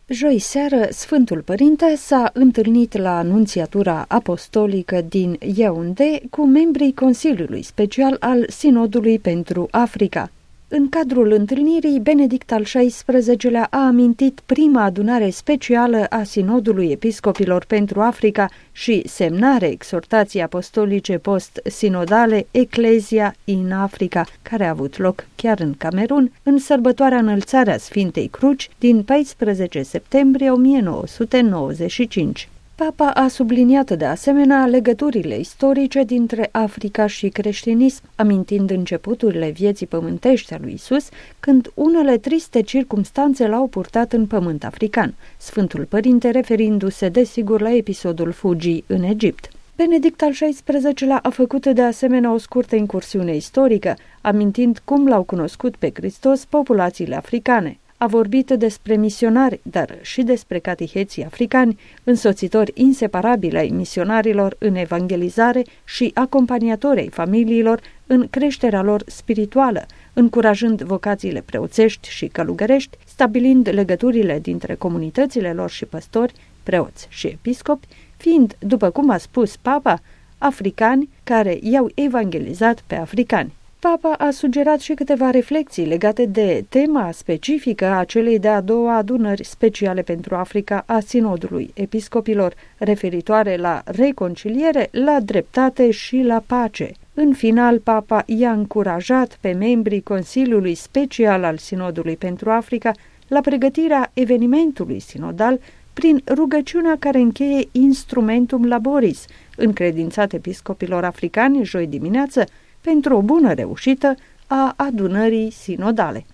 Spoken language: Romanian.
Joi seară, Sfântul Părinte s-a întâlnit la Anunțiatura Apostolică din Yaoundé cu membrii Consiliului Special al Sinodului pentru Africa. În cadrul întâlnirii, Benedict al XVI-lea a amintit prima adunare specială a Sinodului Episcopilor pentru Africa și semnare exhortații apostolice post-sinodale Ecclesia in Africa, care a avut loc chiar în Camerun, în sărbătoarea Înălțarea Sfintei Cruci din 14 septembrie 1995. Papa a subliniat de asemenea legăturile istorice dintre Africa și creștinism, amintind începuturile vieții pământești a lui Isus, când unele triste circumstanțe l-au purtat în pământ african, Sfântul Părinte referindu-se desigur la episodul fugii în Egipt. Benedict al XVI-lea a făcut de asemenea o scurtă incursiune istorică, amintind cum l-au cunoscut pe Hristos populațiile africane. A vorbit despre misionari, dar și despre cateheții africani, însoțitori inseparabili ai misionarilor în evangelizare și acompaniatori ai familiilor în creșterea lor spirituală, încurajând vocațiile preoțești și călugărești, stabilind legăturile dintre comunitățile lor și păstori, preoți și episcopi, fiind, după cum a spus Papa, africani care i-au evangelizat pe africani. Papa a sugerat și câteva reflexii legate de tema specifică a celei de-a doua adunări speciale pentru Africa a Sinodului Episcopilor, referitoare la reconciliere, la dreptate și la pace. În final, Papa i-a încurajat pe membrii Consiliului Special al Sinodului pentru Africa la pregătirea evenimentului sinodal prin rugăciunea care încheie Instrumentum Laboris, încredințat episcopilor africani joi dimineață, pentru o bună reușită a adunării sinodale.